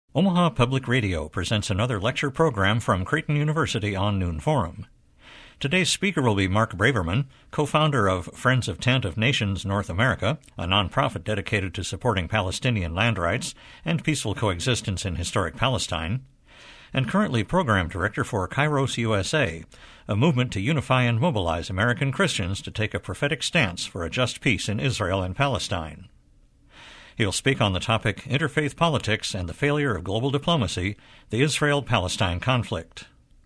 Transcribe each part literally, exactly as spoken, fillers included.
Omaha Public Radio presents another lecture program from Creighton University on Noon Forum. Today's speaker will be Mark Braverman, co-founder of Friends of Tent of Nations North America, a nonprofit dedicated to supporting Palestinian land rights and peaceful coexistence in historic Palestine, and currently program director for Kairos U S A, a movement to unify and mobilize American Christians to take a prophetic stance for a just peace in Israel and Palestine. He'll speak on the topic Interfaith Politics and the Failure of Global Diplomacy, the Israel-Palestine Conflict.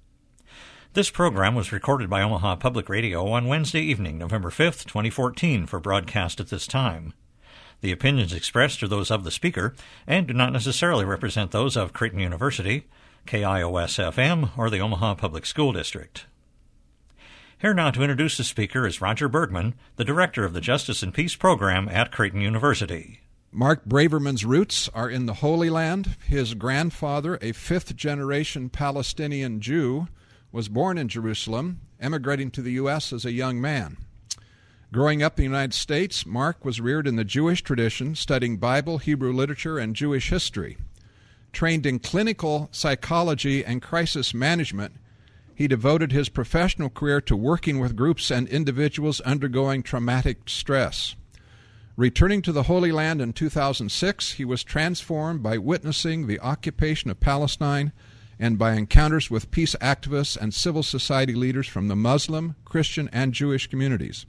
This program was recorded by Omaha Public Radio on Wednesday evening, November fifth, twenty fourteen, for broadcast at this time. The opinions expressed are those of the speaker and do not necessarily represent those of Creighton University, K I O S F M, or the Omaha Public School District. Here now to introduce the speaker is Roger Bergman, the director of the Justice and Peace Program at Creighton University. Mark Braverman's roots are in the Holy Land. His grandfather, a fifth-generation Palestinian Jew, was born in Jerusalem, emigrating to the U S as a young man. Growing up in the United States, Mark was reared in the Jewish tradition, studying Bible, Hebrew literature, and Jewish history. Trained in clinical psychology and crisis management, he devoted his professional career to working with groups and individuals undergoing traumatic stress. Returning to the Holy Land in two thousand six, he was transformed by witnessing the occupation of Palestine and by encounters with peace activists and civil society leaders from the Muslim, Christian, and Jewish communities.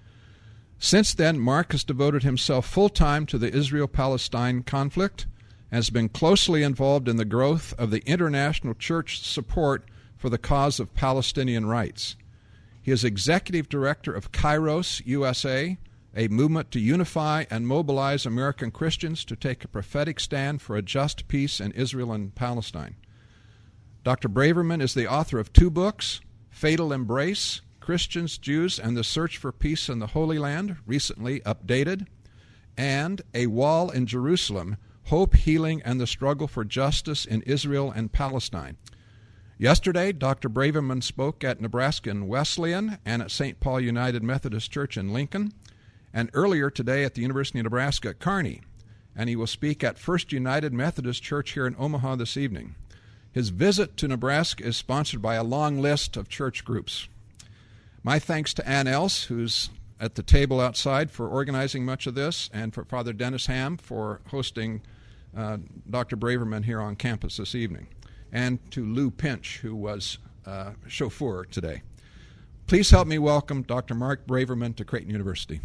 Since then, Mark has devoted himself full-time to the Israel-Palestine conflict and has been closely involved in the growth of the international church support for the cause of Palestinian rights. He is executive director of Kairos U S A, a movement to unify and mobilize American Christians to take a prophetic stand for a just peace in Israel and Palestine. Doctor Braverman is the author of two books, Fatal Embrace, Christians, Jews, and the Search for Peace in the Holy Land, recently updated, and A Wall in Jerusalem, Hope, Healing, and the Struggle for Justice in Israel and Palestine. Yesterday, Doctor Braverman spoke at Nebraska Wesleyan and at Saint Paul United Methodist Church in Lincoln, and earlier today at the University of Nebraska at Kearney, and he will speak at First United Methodist Church here in Omaha this evening. His visit to Nebraska is sponsored by a long list of church groups. My thanks to Ann Else, who's at the table outside, for organizing much of this, and for Father Dennis Ham for hosting uh, Doctor Braverman here on campus this evening, and to Lou Pinch, who was uh, chauffeur today. Please help me welcome Doctor Mark Braverman to Creighton University.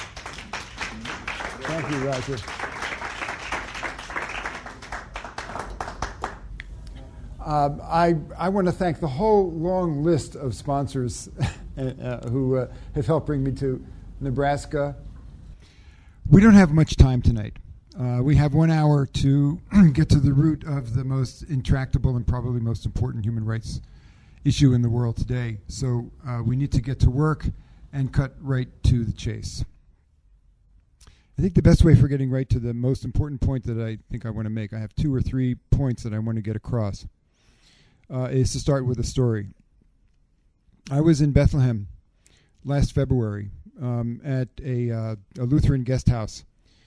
Thank you, Roger. Uh, I, I want to thank the whole long list of sponsors uh, who uh, have helped bring me to Nebraska. We don't have much time tonight. Uh, we have one hour to get to the root of the most intractable and probably most important human rights issue in the world today. So uh, we need to get to work and cut right to the chase. I think the best way for getting right to the most important point that I think I want to make, I have two or three points that I want to get across, uh, is to start with a story. I was in Bethlehem last February um, at a, uh, a Lutheran guest house.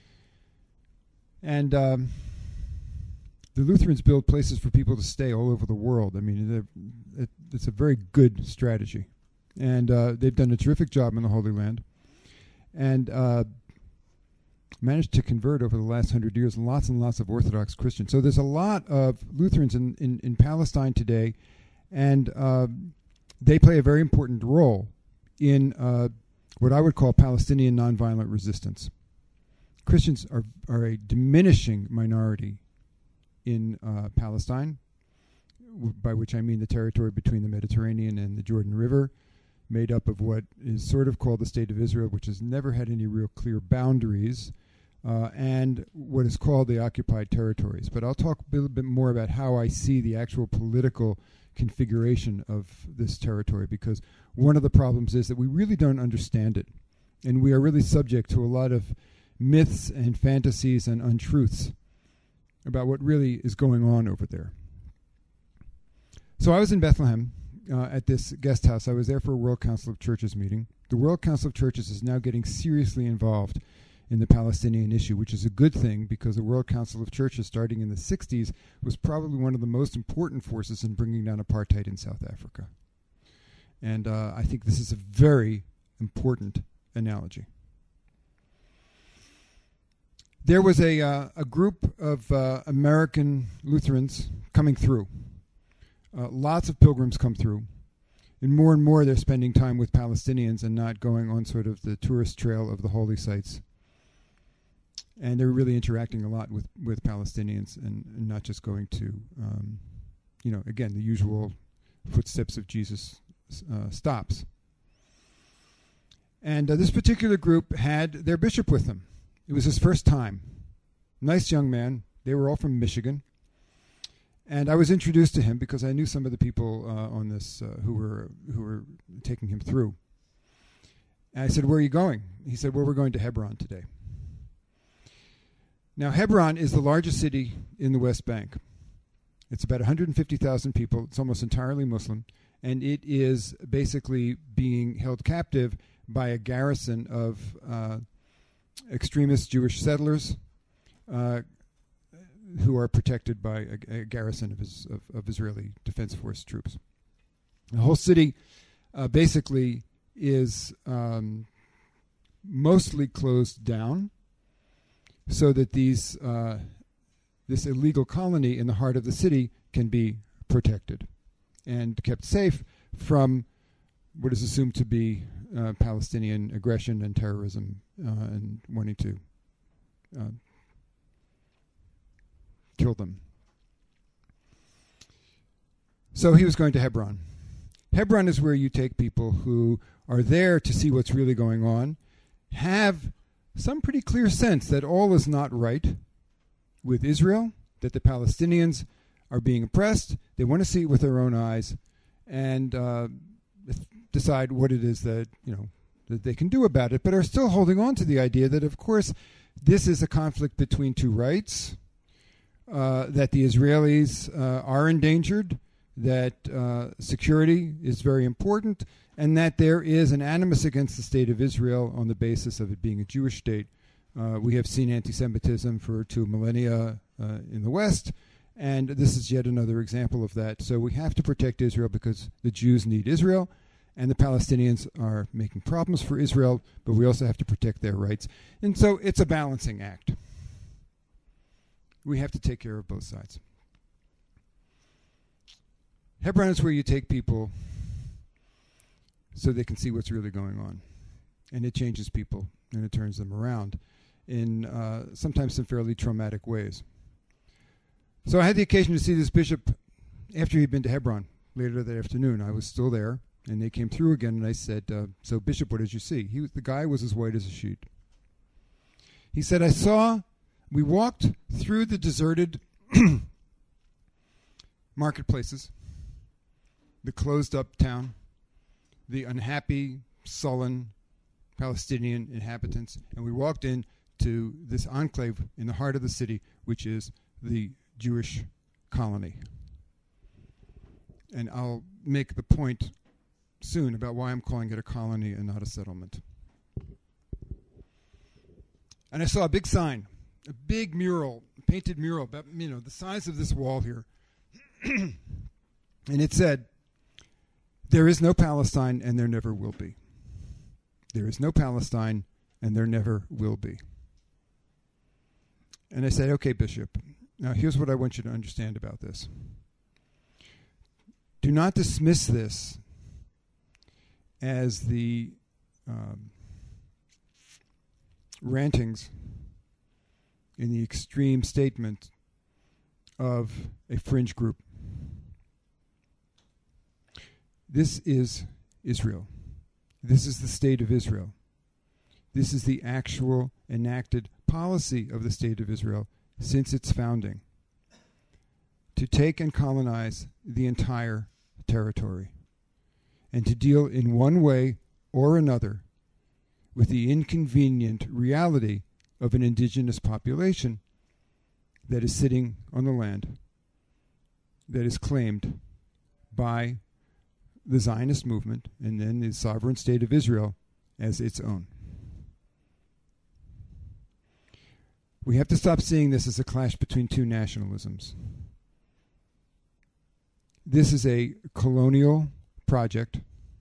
And um, the Lutherans build places for people to stay all over the world. I mean, it, it's a very good strategy. And uh, they've done a terrific job in the Holy Land. And uh, managed to convert over the last hundred years lots and lots of Orthodox Christians. So there's a lot of Lutherans in, in, in Palestine today, and uh, they play a very important role in uh, what I would call Palestinian nonviolent resistance. Christians are, are a diminishing minority in uh, Palestine, w- by which I mean the territory between the Mediterranean and the Jordan River, made up of what is sort of called the State of Israel, which has never had any real clear boundaries, uh, and what is called the occupied territories. But I'll talk a little bit more about how I see the actual political configuration of this territory, because one of the problems is that we really don't understand it, and we are really subject to a lot of myths and fantasies and untruths about what really is going on over there. So I was in Bethlehem uh, at this guest house. I was there for a World Council of Churches meeting. The World Council of Churches is now getting seriously involved in the Palestinian issue, which is a good thing because the World Council of Churches, starting in the sixties, was probably one of the most important forces in bringing down apartheid in South Africa. And uh, I think this is a very important analogy. There was a, uh, a group of uh, American Lutherans coming through. Uh, lots of pilgrims come through. And more and more they're spending time with Palestinians and not going on sort of the tourist trail of the holy sites. And they're really interacting a lot with, with Palestinians and, and not just going to, um, you know, again, the usual footsteps of Jesus uh, stops. And uh, this particular group had their bishop with them. It was his first time. Nice young man. They were all from Michigan. And I was introduced to him because I knew some of the people uh, on this uh, who were who were taking him through. And I said, "Where are you going?" He said, "Well, we're going to Hebron today." Now, Hebron is the largest city in the West Bank. It's about one hundred fifty thousand people. It's almost entirely Muslim. And it is basically being held captive by a garrison of uh, extremist Jewish settlers uh, who are protected by a, a garrison of, his, of, of Israeli Defense Force troops. The whole city uh, basically is um, mostly closed down so that these uh, this illegal colony in the heart of the city can be protected and kept safe from what is assumed to be uh, Palestinian aggression and terrorism uh, and wanting to uh, kill them. So he was going to Hebron. Hebron is where you take people who are there to see what's really going on, have some pretty clear sense that all is not right with Israel, that the Palestinians are being oppressed. They want to see it with their own eyes and uh, decide what it is that, you know, that they can do about it, but are still holding on to the idea that, of course, this is a conflict between two rights, uh, that the Israelis uh, are endangered, that uh, security is very important, and that there is an animus against the state of Israel on the basis of it being a Jewish state. Uh, we have seen anti-Semitism for two millennia uh, in the West, and this is yet another example of that. So we have to protect Israel because the Jews need Israel, and the Palestinians are making problems for Israel, but we also have to protect their rights. And so it's a balancing act. We have to take care of both sides. Hebron is where you take people so they can see what's really going on. And it changes people, and it turns them around in uh, sometimes some fairly traumatic ways. So I had the occasion to see this bishop after he'd been to Hebron later that afternoon. I was still there, and they came through again, and I said, uh, so Bishop, what did you see? He was, the guy was as white as a sheet. He said, I saw, we walked through the deserted marketplaces, the closed-up town, the unhappy, sullen Palestinian inhabitants, and we walked in to this enclave in the heart of the city, which is the Jewish colony. And I'll make the point soon about why I'm calling it a colony and not a settlement. And I saw a big sign, a big mural, a painted mural, about, you know, the size of this wall here. And it said, there is no Palestine and there never will be. There is no Palestine and there never will be. And I said, okay, Bishop, now here's what I want you to understand about this. Do not dismiss this as the um, rantings in the extreme statement of a fringe group. This is Israel. This is the state of Israel. This is the actual enacted policy of the state of Israel since its founding, to take and colonize the entire territory and to deal in one way or another with the inconvenient reality of an indigenous population that is sitting on the land that is claimed by the Zionist movement and then the sovereign state of Israel as its own. We have to stop seeing this as a clash between two nationalisms. This is a colonial project.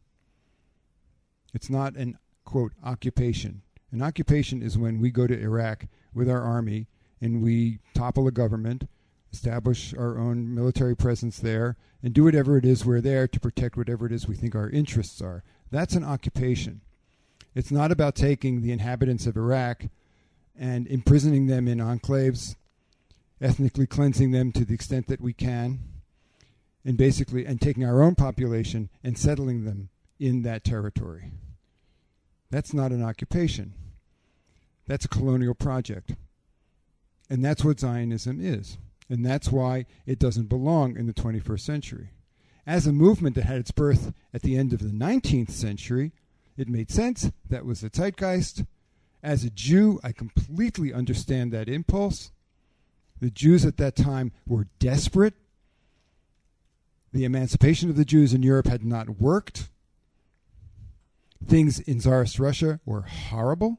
It's not an, quote, occupation. An occupation is when we go to Iraq with our army and we topple a government, establish our own military presence there, and do whatever it is we're there to protect whatever it is we think our interests are. That's an occupation. It's not about taking the inhabitants of Iraq and imprisoning them in enclaves, ethnically cleansing them to the extent that we can, and basically, and taking our own population and settling them in that territory. That's not an occupation. That's a colonial project. And that's what Zionism is. And that's why it doesn't belong in the twenty-first century. As a movement that had its birth at the end of the nineteenth century, it made sense. That was the zeitgeist. As a Jew, I completely understand that impulse. The Jews at that time were desperate. The emancipation of the Jews in Europe had not worked. Things in Tsarist Russia were horrible.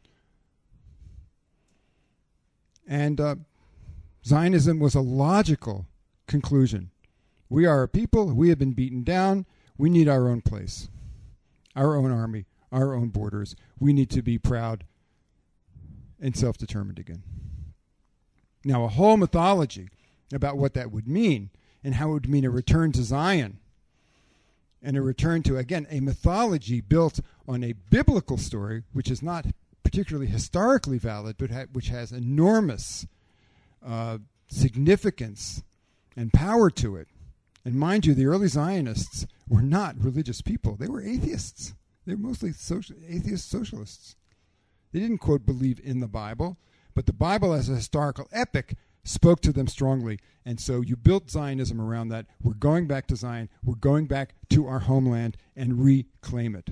And uh, Zionism was a logical conclusion. We are a people. We have been beaten down. We need our own place, our own army, our own borders. We need to be proud and self-determined again. Now, a whole mythology about what that would mean and how it would mean a return to Zion and a return to, again, a mythology built on a biblical story, which is not particularly historically valid, but ha- which has enormous uh, significance and power to it. And mind you, the early Zionists were not religious people. They were atheists. They were mostly social, atheist socialists. They didn't, quote, believe in the Bible, but the Bible as a historical epic spoke to them strongly. And so you built Zionism around that. We're going back to Zion. We're going back to our homeland and reclaim it.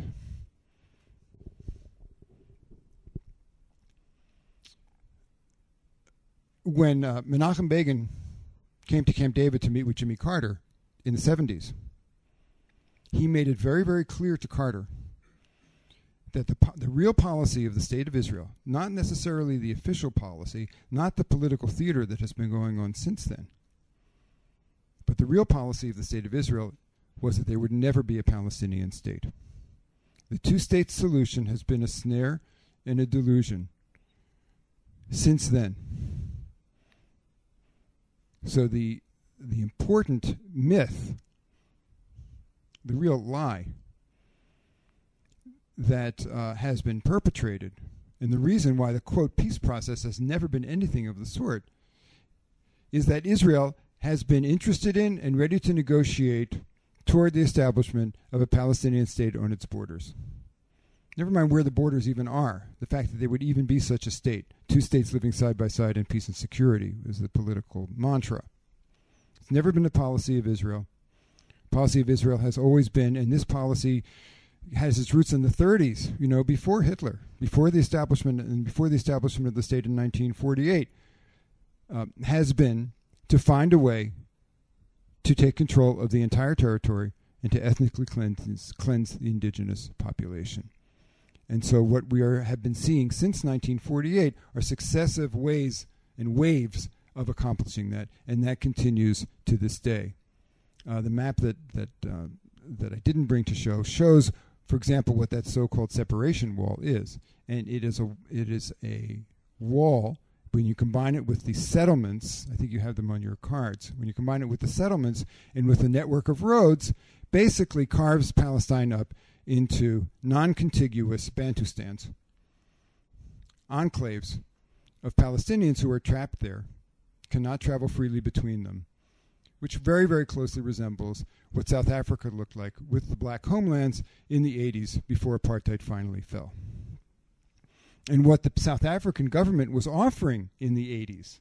When uh, Menachem Begin came to Camp David to meet with Jimmy Carter in the seventies, he made it very, very clear to Carter that the, po- the real policy of the State of Israel, not necessarily the official policy, not the political theater that has been going on since then, but the real policy of the State of Israel was that there would never be a Palestinian state. The two-state solution has been a snare and a delusion since then. So the the important myth, the real lie that uh, has been perpetrated, and the reason why the, quote, peace process has never been anything of the sort, is that Israel has been interested in and ready to negotiate toward the establishment of a Palestinian state on its borders. Never mind where the borders even are. The fact that there would even be such a state. Two states living side by side in peace and security is the political mantra. It's never been the policy of Israel. The policy of Israel has always been, and this policy has its roots in the thirties, you know, before Hitler, before the establishment and before the establishment of the state in nineteen forty-eight, uh, has been to find a way to take control of the entire territory and to ethnically cleanse, cleanse the indigenous population. And so what we are, have been seeing since nineteen forty-eight are successive ways and waves of accomplishing that, and that continues to this day. Uh, the map that that uh, that I didn't bring to show shows, for example, what that so-called separation wall is, and it is a it is a wall. When you combine it with the settlements, I think you have them on your cards. When you combine it with the settlements and with the network of roads, basically carves Palestine up into non-contiguous Bantustans, enclaves of Palestinians who are trapped there, cannot travel freely between them, which very, very closely resembles what South Africa looked like with the black homelands in the eighties before apartheid finally fell. And what the South African government was offering in the eighties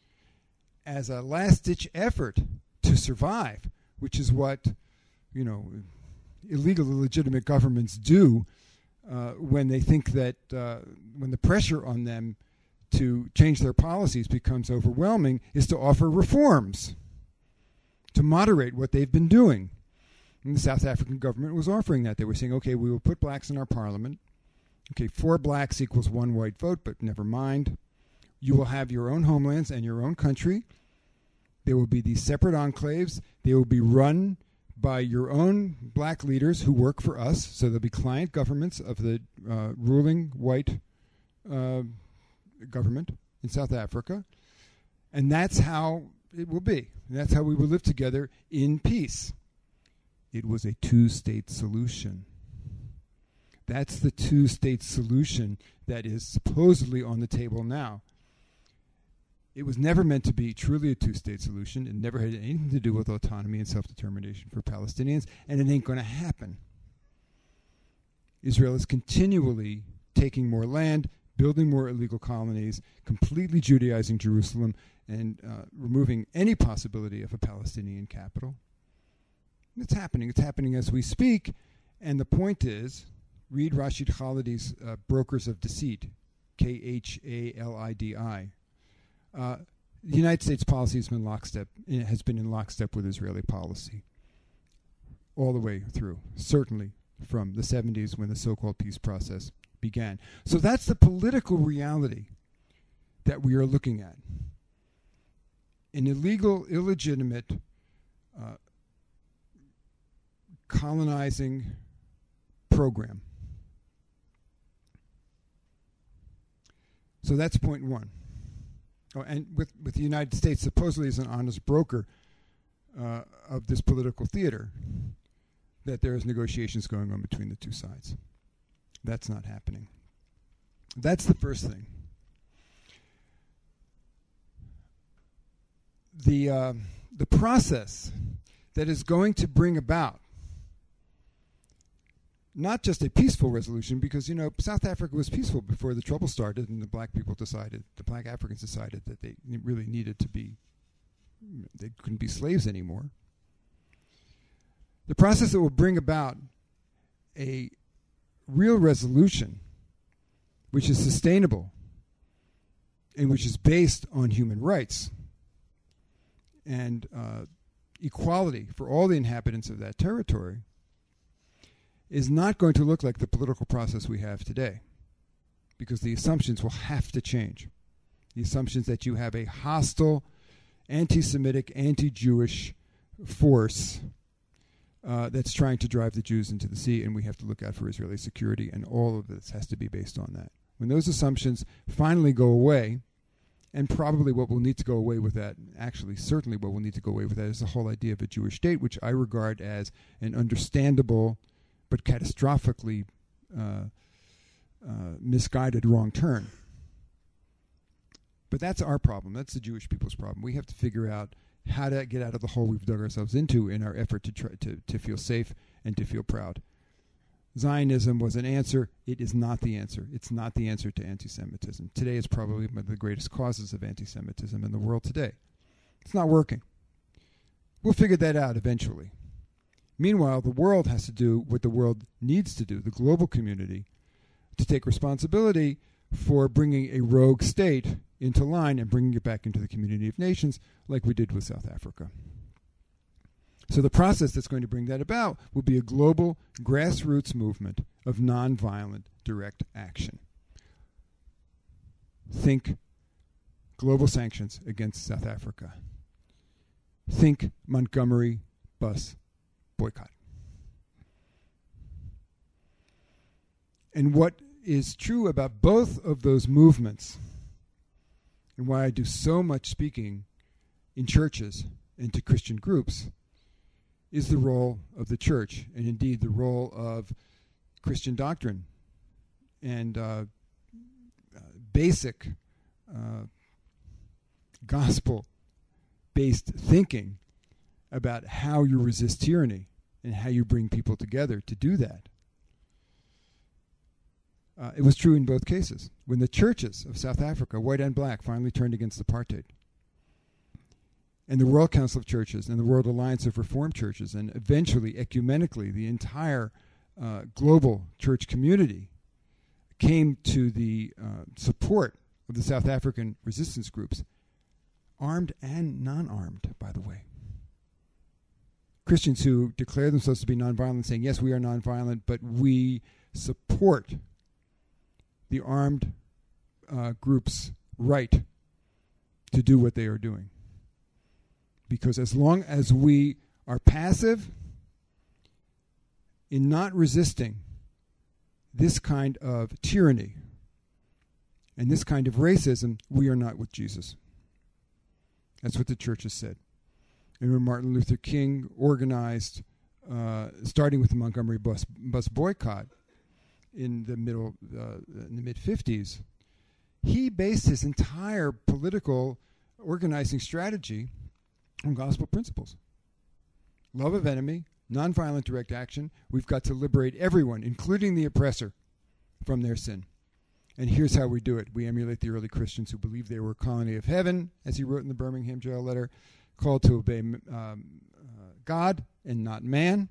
as a last-ditch effort to survive, which is what, you know, illegal, illegitimate governments do uh, when they think that, uh, when the pressure on them to change their policies becomes overwhelming, is to offer reforms to moderate what they've been doing. And the South African government was offering that. They were saying, okay, we will put blacks in our parliament. Okay, four blacks equals one white vote, but never mind. You will have your own homelands and your own country. There will be these separate enclaves. They will be run by your own black leaders who work for us. So there'll be client governments of the uh, ruling white uh, government in South Africa. And that's how it will be. And that's how we will live together in peace. It was a two-state solution. That's the two-state solution that is supposedly on the table now. It was never meant to be truly a two-state solution. It never had anything to do with autonomy and self-determination for Palestinians, and it ain't going to happen. Israel is continually taking more land, building more illegal colonies, completely Judaizing Jerusalem, and uh, removing any possibility of a Palestinian capital. It's happening. It's happening as we speak. And the point is, read Rashid Khalidi's uh, Brokers of Deceit, K H A L I D I. Uh, the United States policy has been lockstep. It has been in lockstep with Israeli policy all the way through, certainly from the seventies when the so-called peace process began. So that's the political reality that we are looking at. An illegal, illegitimate, uh, colonizing program. So that's point one. Oh, and with, with the United States supposedly as an honest broker uh, of this political theater, that there is negotiations going on between the two sides. That's not happening. That's the first thing. The uh, the process that is going to bring about not just a peaceful resolution, because, you know, South Africa was peaceful before the trouble started and the black people decided, the black Africans decided that they really needed to be, they couldn't be slaves anymore. The process that will bring about a real resolution, which is sustainable and which is based on human rights and uh, equality for all the inhabitants of that territory, is not going to look like the political process we have today, because the assumptions will have to change. The assumptions that you have a hostile, anti-Semitic, anti-Jewish force uh, that's trying to drive the Jews into the sea, and we have to look out for Israeli security, and all of this has to be based on that. When those assumptions finally go away, and probably what will need to go away with that, actually certainly what will need to go away with that, is the whole idea of a Jewish state, which I regard as an understandable but catastrophically uh, uh, misguided wrong turn. But that's our problem. That's the Jewish people's problem. We have to figure out how to get out of the hole we've dug ourselves into in our effort to try to, to feel safe and to feel proud. Zionism was an answer. It is not the answer. It's not the answer to anti-Semitism. Today is probably one of the greatest causes of anti-Semitism in the world today. It's not working. We'll figure that out eventually. Meanwhile, the world has to do what the world needs to do, the global community, to take responsibility for bringing a rogue state into line and bringing it back into the community of nations like we did with South Africa. So the process that's going to bring that about will be a global grassroots movement of nonviolent direct action. Think global sanctions against South Africa. Think Montgomery bus boycott. And what is true about both of those movements, and why I do so much speaking in churches and to Christian groups, is the role of the church, and indeed the role of Christian doctrine and uh, uh, basic uh, gospel-based thinking about how you resist tyranny and how you bring people together to do that. Uh, it was true in both cases. When the churches of South Africa, white and black, finally turned against apartheid, and the World Council of Churches and the World Alliance of Reformed Churches, and eventually, ecumenically, the entire uh, global church community came to the uh, support of the South African resistance groups, armed and non-armed, by the way. Christians who declare themselves to be nonviolent, saying, yes, we are nonviolent, but we support the armed uh, groups right to do what they are doing. Because as long as we are passive in not resisting this kind of tyranny and this kind of racism, we are not with Jesus. That's what the church has said. And when Martin Luther King organized, uh, starting with the Montgomery bus, bus boycott in the middle, uh, in the mid fifties, he based his entire political organizing strategy on gospel principles. Love of enemy, nonviolent direct action. We've got to liberate everyone, including the oppressor, from their sin. And here's how we do it. We emulate the early Christians who believed they were a colony of heaven, as he wrote in the Birmingham jail letter, called to obey um, uh, God and not man.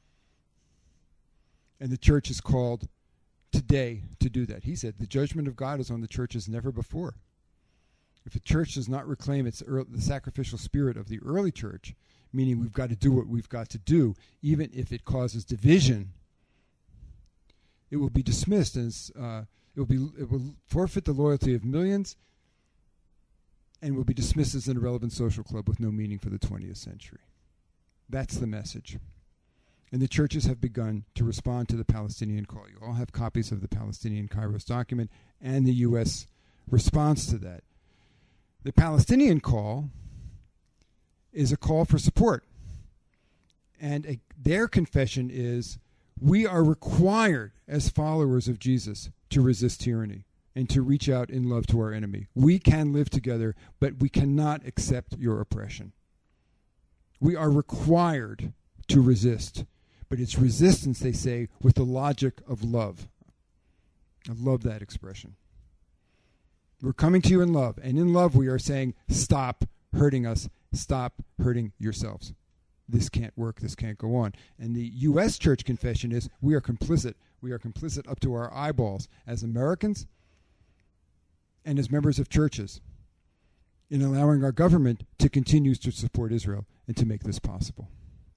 And the church is called today to do that. He said the judgment of God is on the church as never before. If the church does not reclaim its early, the sacrificial spirit of the early church, meaning we've got to do what we've got to do, even if it causes division, it will be dismissed as uh, it will be it will forfeit the loyalty of millions, and will be dismissed as an irrelevant social club with no meaning for the twentieth century. That's the message. And the churches have begun to respond to the Palestinian call. You all have copies of the Palestinian Kairos document and the U S response to that. The Palestinian call is a call for support. And a, their confession is, we are required as followers of Jesus to resist tyranny and to reach out in love to our enemy. We can live together, but we cannot accept your oppression. We are required to resist. But it's resistance, they say, with the logic of love. I love that expression. We're coming to you in love. And in love, we are saying, stop hurting us. Stop hurting yourselves. This can't work. This can't go on. And the U S church confession is, we are complicit. We are complicit up to our eyeballs as Americans and as members of churches in allowing our government to continue to support Israel and to make this possible.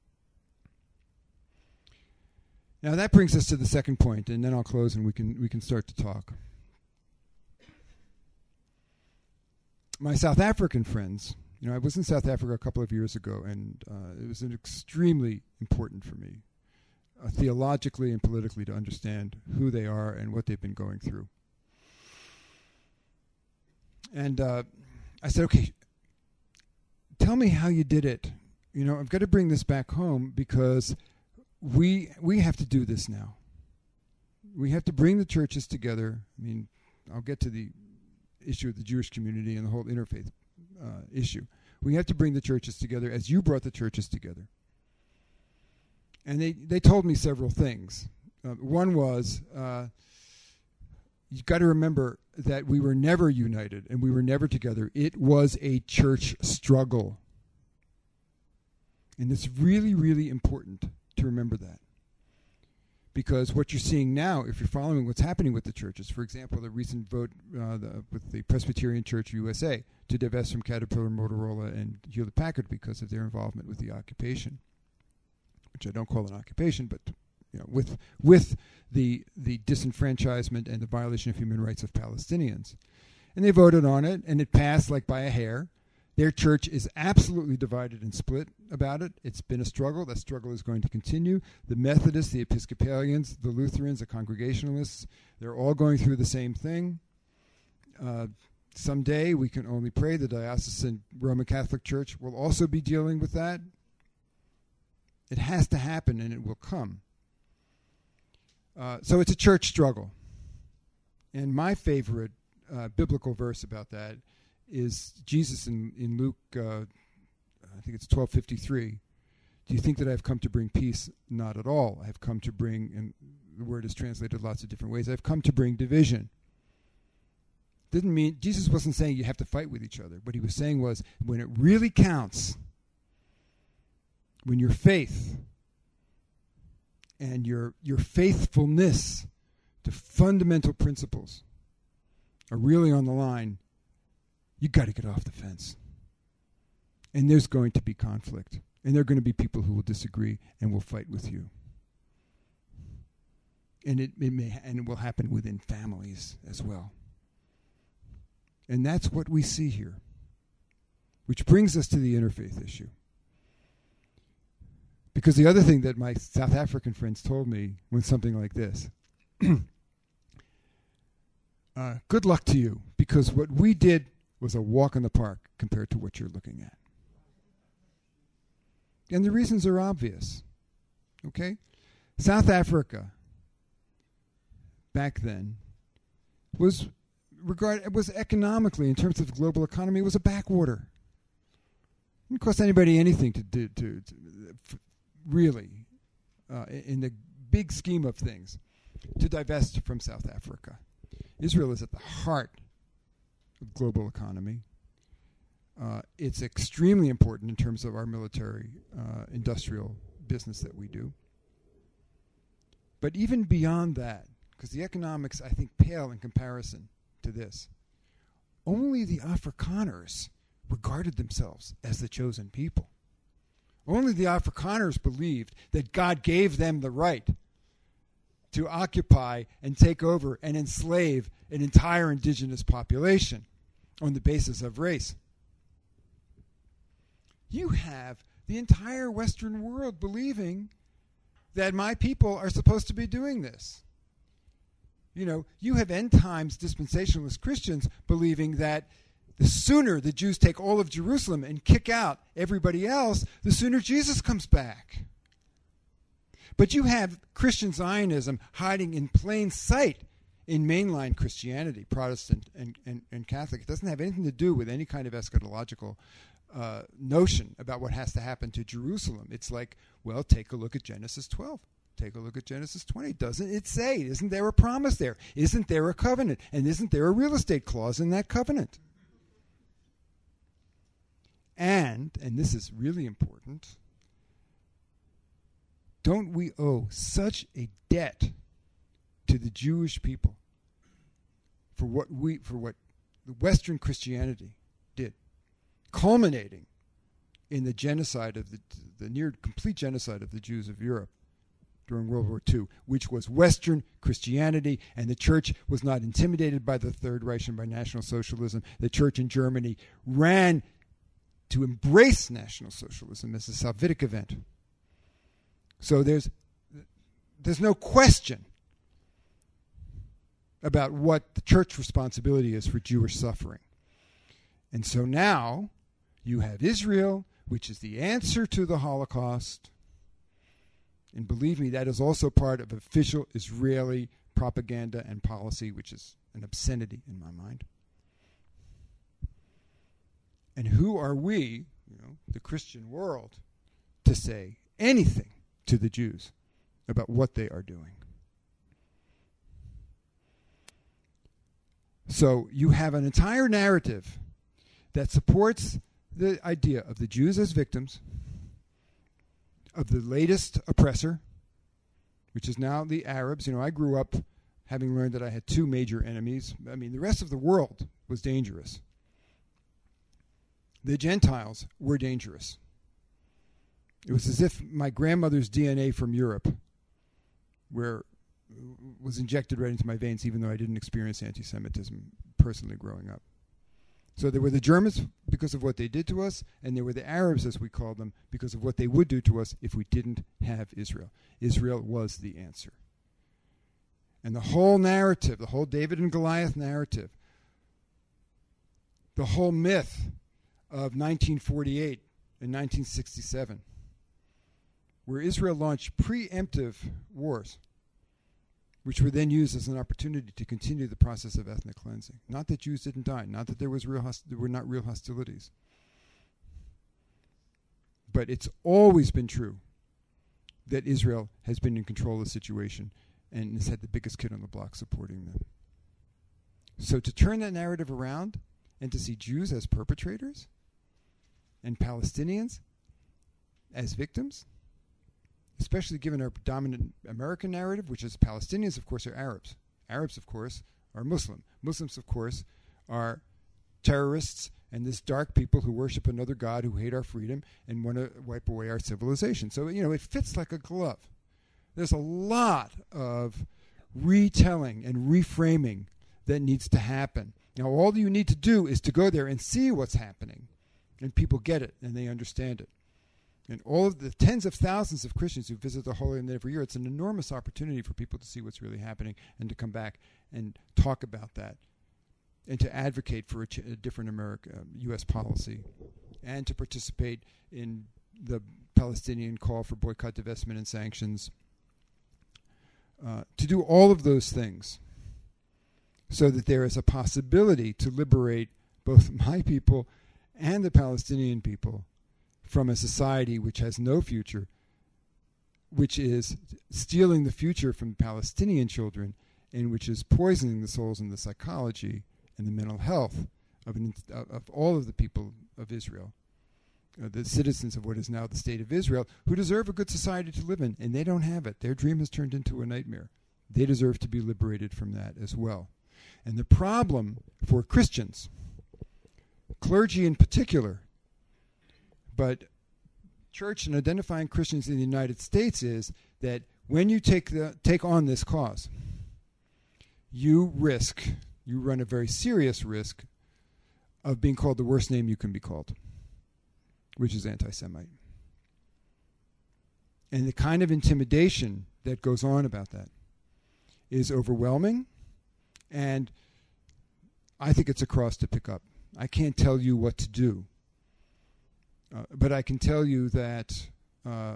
Now that brings us to the second point, and then I'll close and we can we can start to talk. My South African friends, you know, I was in South Africa a couple of years ago, and uh, it was an extremely important for me, uh, theologically and politically, to understand who they are and what they've been going through. And uh, I said, okay, tell me how you did it. You know, I've got to bring this back home because we we have to do this now. We have to bring the churches together. I mean, I'll get to the issue of the Jewish community and the whole interfaith uh, issue. We have to bring the churches together as you brought the churches together. And they, they told me several things. Uh, one was, uh, you've got to remember that we were never united and we were never together. It was a church struggle. And it's really, really important to remember that. Because what you're seeing now, if you're following what's happening with the churches, for example, the recent vote uh, the, with the Presbyterian Church U S A to divest from Caterpillar, Motorola, and Hewlett-Packard because of their involvement with the occupation, which I don't call an occupation, but you know, with with the the disenfranchisement and the violation of human rights of Palestinians. And they voted on it, and it passed like by a hair. Their church is absolutely divided and split about it. It's been a struggle. That struggle is going to continue. The Methodists, the Episcopalians, the Lutherans, the Congregationalists, they're all going through the same thing. Uh, someday, we can only pray, the Diocesan Roman Catholic Church will also be dealing with that. It has to happen, and it will come. Uh, so it's a church struggle. And my favorite uh, biblical verse about that is Jesus in, in Luke, uh, I think it's twelve fifty-three. Do you think that I have come to bring peace? Not at all. I have come to bring, and the word is translated lots of different ways, I've come to bring division. Didn't mean, Jesus wasn't saying you have to fight with each other. What he was saying was, when it really counts, when your faith and your your faithfulness to fundamental principles are really on the line, you got to get off the fence. And there's going to be conflict. And there are going to be people who will disagree and will fight with you. And it, it may and it will happen within families as well. And that's what we see here. Which brings us to the interfaith issue. Because the other thing that my South African friends told me was something like this. uh, good luck to you, because what we did was a walk in the park compared to what you're looking at. And the reasons are obvious. Okay? South Africa, back then, was regarded was economically, in terms of global economy, was a backwater. It didn't cost anybody anything to do, to, to, to really, uh, in the big scheme of things, to divest from South Africa. Israel is at the heart of global economy. Uh, it's extremely important in terms of our military uh, industrial business that we do. But even beyond that, because the economics, I think, pale in comparison to this, only the Afrikaners regarded themselves as the chosen people. Only the Afrikaners believed that God gave them the right to occupy and take over and enslave an entire indigenous population on the basis of race. You have the entire Western world believing that my people are supposed to be doing this. You know, you have end times dispensationalist Christians believing that the sooner the Jews take all of Jerusalem and kick out everybody else, the sooner Jesus comes back. But you have Christian Zionism hiding in plain sight in mainline Christianity, Protestant and, and, and Catholic. It doesn't have anything to do with any kind of eschatological uh, notion about what has to happen to Jerusalem. It's like, well, take a look at Genesis twelve. Take a look at Genesis twenty. Doesn't it say? Isn't there a promise there? Isn't there a covenant? And isn't there a real estate clause in that covenant? And, and this is really important, don't we owe such a debt to the Jewish people for what we for what the Western Christianity did, culminating in the genocide of the the near complete genocide of the Jews of Europe during World War Two, which was Western Christianity, and the church was not intimidated by the Third Reich and by National Socialism. The church in Germany ran to embrace National Socialism as a Salvific event. So there's there's no question about what the church responsibility is for Jewish suffering. And so now you have Israel, which is the answer to the Holocaust. And believe me, that is also part of official Israeli propaganda and policy, which is an obscenity in my mind. And who are we, you know, the Christian world, to say anything to the Jews about what they are doing? So you have an entire narrative that supports the idea of the Jews as victims of the latest oppressor, which is now the Arabs. You know, I grew up having learned that I had two major enemies. I mean, the rest of the world was dangerous. The Gentiles were dangerous. It was as if my grandmother's D N A from Europe where was injected right into my veins, even though I didn't experience anti-Semitism personally growing up. So there were the Germans because of what they did to us, and there were the Arabs, as we call them, because of what they would do to us if we didn't have Israel. Israel was the answer. And the whole narrative, the whole David and Goliath narrative, the whole myth of nineteen forty-eight and nineteen sixty-seven, where Israel launched preemptive wars, which were then used as an opportunity to continue the process of ethnic cleansing. Not that Jews didn't die, not that there was real host- there were not real hostilities. But it's always been true that Israel has been in control of the situation and has had the biggest kid on the block supporting them. So to turn that narrative around and to see Jews as perpetrators and Palestinians as victims, especially given our dominant American narrative, which is Palestinians, of course, are Arabs. Arabs, of course, are Muslim. Muslims, of course, are terrorists and this dark people who worship another god, who hate our freedom and want to wipe away our civilization. So, you know, it fits like a glove. There's a lot of retelling and reframing that needs to happen Now, all you need to do is to go there and see what's happening, and people get it and they understand it. And all of the tens of thousands of Christians who visit the Holy Land every year, it's an enormous opportunity for people to see what's really happening and to come back and talk about that and to advocate for a, ch- a different America, uh, U S policy, and to participate in the Palestinian call for boycott, divestment, and sanctions. Uh, to do all of those things so that there is a possibility to liberate both my people and the Palestinian people from a society which has no future, which is stealing the future from Palestinian children, and which is poisoning the souls and the psychology and the mental health of, an, of all of the people of Israel, uh, the citizens of what is now the State of Israel, who deserve a good society to live in, and they don't have it. Their dream has turned into a nightmare. They deserve to be liberated from that as well. And the problem for Christians, clergy in particular, but church and identifying Christians in the United States, is that when you take the take on this cause, you risk, you run a very serious risk of being called the worst name you can be called, which is anti-Semite. And the kind of intimidation that goes on about that is overwhelming, and I think it's a cross to pick up. I can't tell you what to do. Uh, but I can tell you that uh,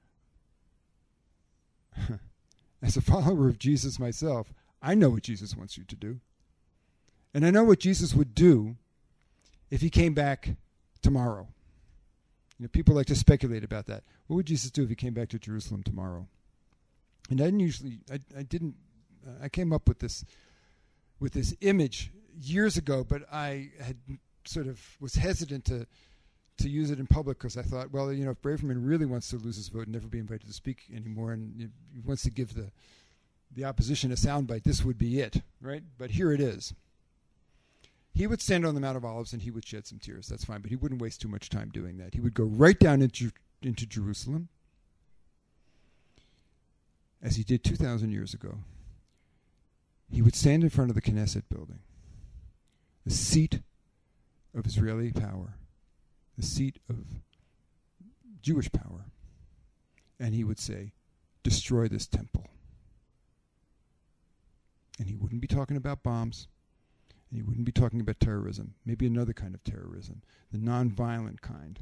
as a follower of Jesus myself, I know what Jesus wants you to do. And I know what Jesus would do if he came back tomorrow. You know, people like to speculate about that. What would Jesus do if he came back to Jerusalem tomorrow? And I didn't usually, I, I didn't, uh, I came up with this, with this image years ago, but I had sort of was hesitant to to use it in public because I thought, well, you know, if Braverman really wants to lose his vote and never be invited to speak anymore, and he wants to give the the opposition a soundbite, this would be it, right? But here it is. He would stand on the Mount of Olives and he would shed some tears. That's fine, but he wouldn't waste too much time doing that. He would go right down into into Jerusalem, as he did two thousand years ago. He would stand in front of the Knesset building, the seat of Israeli power, the seat of Jewish power, and he would say, destroy this temple. And he wouldn't be talking about bombs, and he wouldn't be talking about terrorism, maybe another kind of terrorism, the nonviolent kind.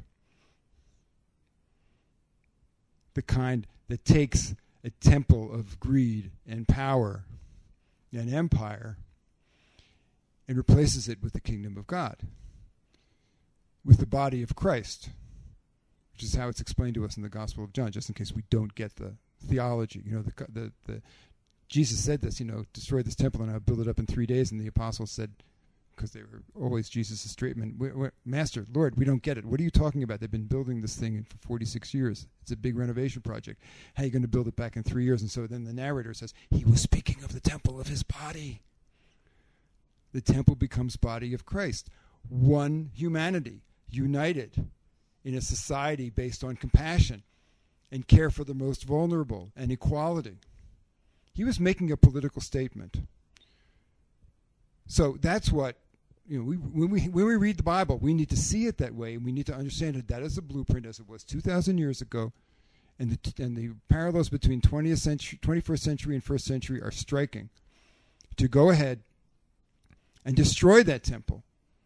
The kind that takes a temple of greed and power and empire and replaces it with the kingdom of God, with the body of Christ, which is how it's explained to us in the Gospel of John, just in case we don't get the theology. You know, the the, the Jesus said this, you know, destroy this temple and I'll build it up in three days. And the apostles said, because they were always Jesus' statement, we, we, Master, Lord, we don't get it. What are you talking about? They've been building this thing for forty-six years. It's a big renovation project. How are you going to build it back in three years? And so then the narrator says, he was speaking of the temple of his body. The temple becomes body of Christ. One humanity, united in a society based on compassion and care for the most vulnerable and equality. He was making a political statement. So that's what, you know, we, when we when we read the Bible, we need to see it that way, and we need to understand that that is a blueprint as it was two thousand years ago, and the and the parallels between twentieth century, twenty-first century and first century are striking. To go ahead and destroy that temple.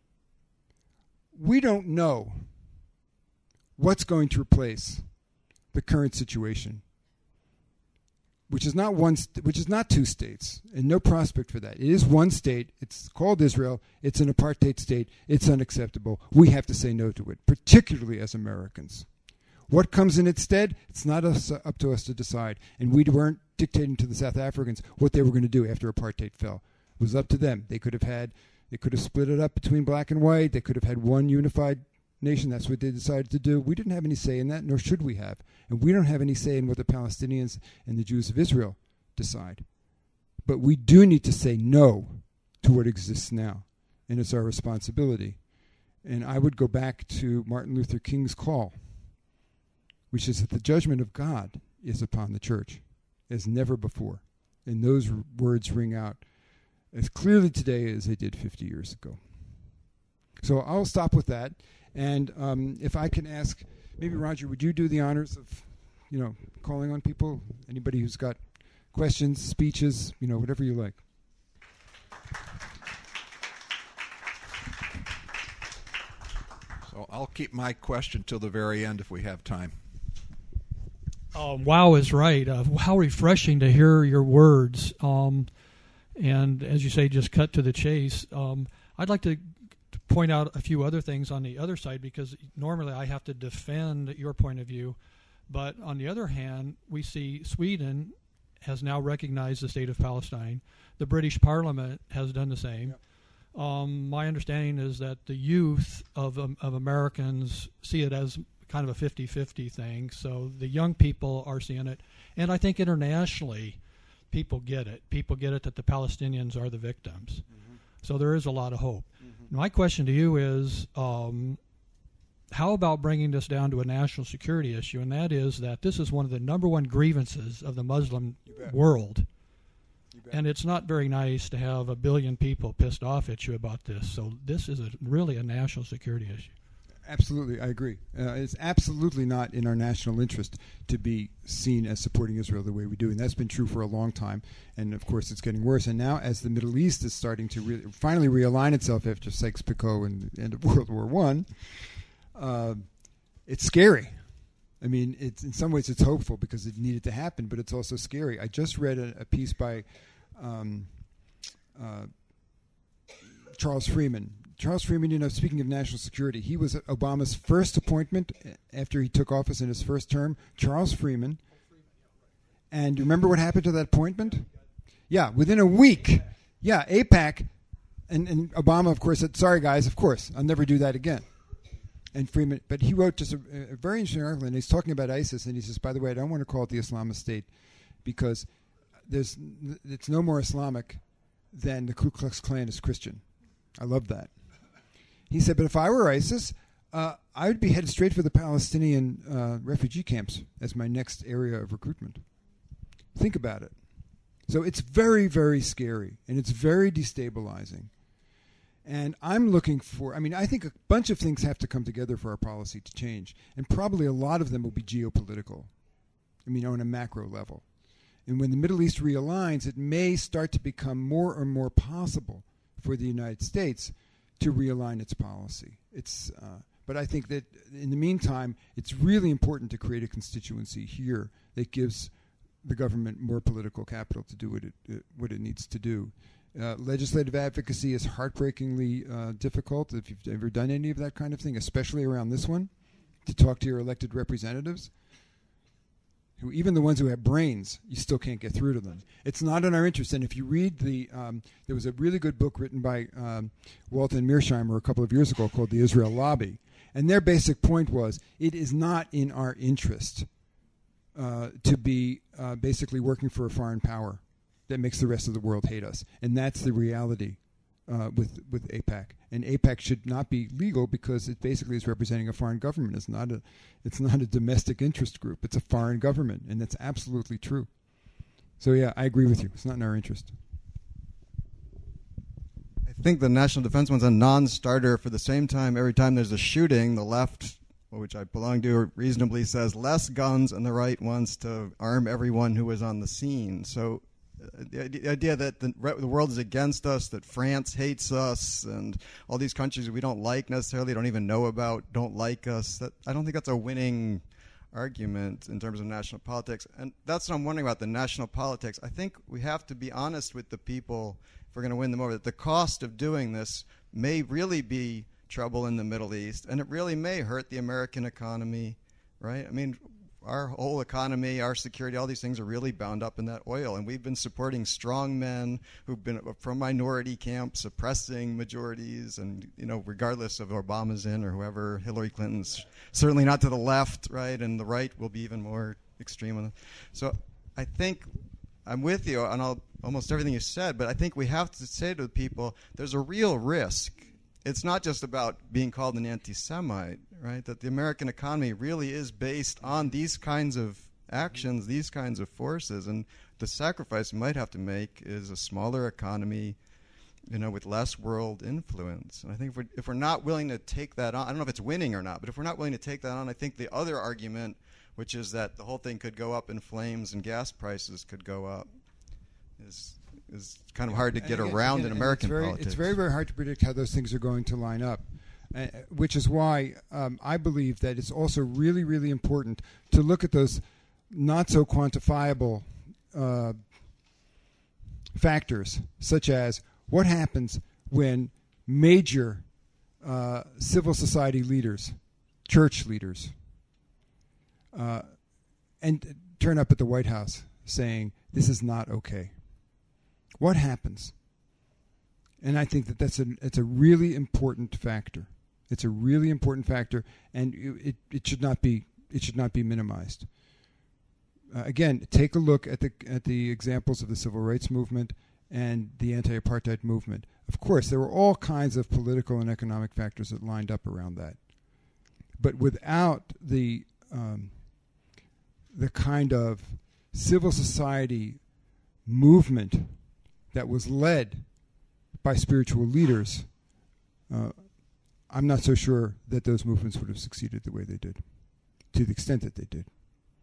We don't know what's going to replace the current situation, which is not one, st- which is not two states, and no prospect for that. It is one state. It's called Israel. It's an apartheid state. It's unacceptable. We have to say no to it, particularly as Americans. What comes in its stead? It's not us, uh, up to us to decide. And we weren't dictating to the South Africans what they were going to do after apartheid fell. It was up to them. They could have had, they could have split it up between black and white. They could have had one unified nation. That's what they decided to do. We didn't have any say in that, nor should we have. And we don't have any say in what the Palestinians and the Jews of Israel decide. But we do need to say no to what exists now. And it's our responsibility. And I would go back to Martin Luther King's call, which is that the judgment of God is upon the church as never before. And those r- words ring out as clearly today as they did fifty years ago. So I'll stop with that. And um, if I can ask, maybe Roger, would you do the honors of, you know, calling on people? Anybody who's got questions, speeches, you know, whatever you like. So I'll keep my question till the very end if we have time. Um, wow is right. Uh, how refreshing to hear your words. Um, and as you say, just cut to the chase. Um, I'd like to point out a few other things on the other side, because normally I have to defend your point of view. But on the other hand, we see Sweden has now recognized the state of Palestine. The British Parliament has done the same. Yep. Um, my understanding is that the youth of um, of Americans see it as kind of a fifty-fifty thing. So the young people are seeing it. And I think internationally, people get it. People get it that the Palestinians are the victims. Mm-hmm. So there is a lot of hope. Mm-hmm. My question to you is, um, how about bringing this down to a national security issue? And that is that this is one of the number one grievances of the Muslim world. And it's not very nice to have a billion people pissed off at you about this. So this is a, really a national security issue. Absolutely, I agree. Uh, it's absolutely not in our national interest to be seen as supporting Israel the way we do, and that's been true for a long time. And of course, it's getting worse. And now, as the Middle East is starting to re- finally realign itself after Sykes-Picot and the end of World War One, uh, it's scary. I mean, it's in some ways it's hopeful because it needed to happen, but it's also scary. I just read a, a piece by um, uh, Charles Freeman. Charles Freeman, you know, speaking of national security, he was Obama's first appointment after he took office in his first term. Charles Freeman. And you remember what happened to that appointment? Yeah, within a week. Yeah, AIPAC. And, and Obama, of course, said, sorry, guys, of course, I'll never do that again. And Freeman, but he wrote just a, a very interesting article, and he's talking about ISIS, and he says, by the way, I don't want to call it the Islamist State because there's it's no more Islamic than the Ku Klux Klan is Christian. I love that. He said, but if I were ISIS, uh, I would be headed straight for the Palestinian uh, refugee camps as my next area of recruitment. Think about it. So it's very, very scary, and it's very destabilizing. And I'm looking for, I mean, I think a bunch of things have to come together for our policy to change. And probably a lot of them will be geopolitical, I mean, on a macro level. And when the Middle East realigns, it may start to become more and more possible for the United States to realign its policy. It's, uh, but I think that in the meantime, it's really important to create a constituency here that gives the government more political capital to do what it, uh, what it needs to do. Uh, legislative advocacy is heartbreakingly uh, difficult if you've ever done any of that kind of thing, especially around this one, to talk to your elected representatives, who even the ones who have brains, you still can't get through to them. It's not in our interest. And if you read the, um, there was a really good book written by um, Walton Mearsheimer a couple of years ago called The Israel Lobby. And their basic point was, it is not in our interest uh, to be uh, basically working for a foreign power that makes the rest of the world hate us. And that's the reality uh, with with AIPAC. And AIPAC should not be legal because it basically is representing a foreign government. It's not a it's not a domestic interest group. It's a foreign government, and that's absolutely true. So yeah, I agree with you. It's not in our interest. I think the national defense one's a non-starter. For the same time, every time there's a shooting, the left, which I belong to, reasonably says less guns, and the right wants to arm everyone who is on the scene. So the idea that the, the world is against us, that France hates us, and all these countries we don't like necessarily, don't even know about, don't like us, that, I don't think that's a winning argument in terms of national politics. And that's what I'm wondering about, the national politics. I think we have to be honest with the people if we're going to win them over, that the cost of doing this may really be trouble in the Middle East, and it really may hurt the American economy, right? I mean, our whole economy, our security, all these things are really bound up in that oil. And we've been supporting strong men who've been from minority camps, suppressing majorities, and, you know, regardless of Obama's in or whoever, Hillary Clinton's certainly not to the left, right? And the right will be even more extreme. So I think I'm with you on all, almost everything you said, but I think we have to say to the people, there's a real risk. It's not just about being called an anti-Semite, right? That the American economy really is based on these kinds of actions, these kinds of forces. And the sacrifice we might have to make is a smaller economy, you know, with less world influence. And I think if we're, if we're not willing to take that on, I don't know if it's winning or not, but if we're not willing to take that on, I think the other argument, which is that the whole thing could go up in flames and gas prices could go up, is is kind of hard to get again, around again, in American it's very, politics. It's very, very hard to predict how those things are going to line up, uh, which is why um, I believe that it's also really, really important to look at those not so quantifiable uh, factors, such as what happens when major uh, civil society leaders, church leaders, uh, and turn up at the White House saying, this is not okay. What happens? And I think that that's a, it's a really important factor. It's a really important factor, and it, it should not be it should not be minimized. Uh, again, take a look at the at the examples of the civil rights movement and the anti-apartheid movement. Of course, there were all kinds of political and economic factors that lined up around that. But without the um, the kind of civil society movement that was led by spiritual leaders, uh, I'm not so sure that those movements would have succeeded the way they did, to the extent that they did.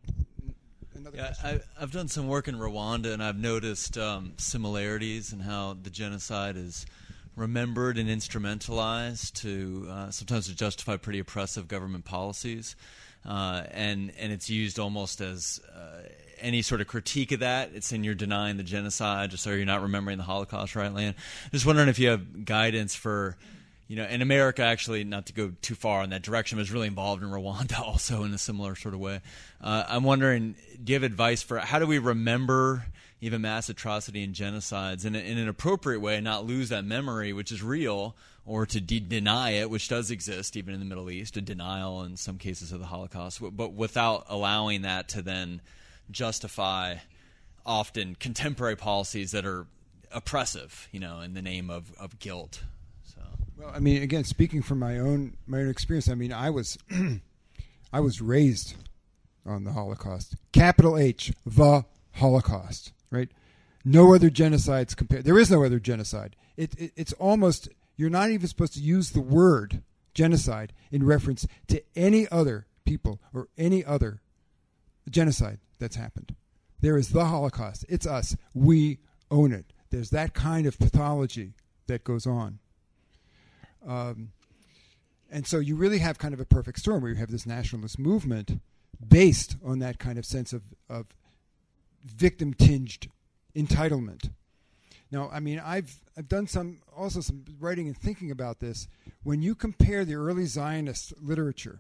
Another yeah, question? I, I've done some work in Rwanda, and I've noticed um, similarities in how the genocide is remembered and instrumentalized to uh, sometimes to justify pretty oppressive government policies, uh, and and it's used almost as uh, any sort of critique of that. It's saying you're denying the genocide, just so you're not remembering the Holocaust, right, Lan? Just wondering if you have guidance for, you know, in America, actually, not to go too far in that direction, was really involved in Rwanda also in a similar sort of way. Uh, I'm wondering, do you have advice for how do we remember even mass atrocity and genocides in, a, in an appropriate way and not lose that memory, which is real, or to de- deny it, which does exist even in the Middle East, a denial in some cases of the Holocaust, but without allowing that to then justify often contemporary policies that are oppressive, you know, in the name of, of guilt. So. Well, I mean, again, speaking from my own my own experience, I mean, I was I was raised on the Holocaust, capital H, the Holocaust, right? No other genocides compared. There is no other genocide. It, it it's almost, you're not even supposed to use the word genocide in reference to any other people or any other genocide that's happened. There is the Holocaust. It's us. We own it. There's that kind of pathology that goes on. Um, and so you really have kind of a perfect storm where you have this nationalist movement based on that kind of sense of, of victim-tinged entitlement. Now, I mean, I've I've done some also some writing and thinking about this. When you compare the early Zionist literature,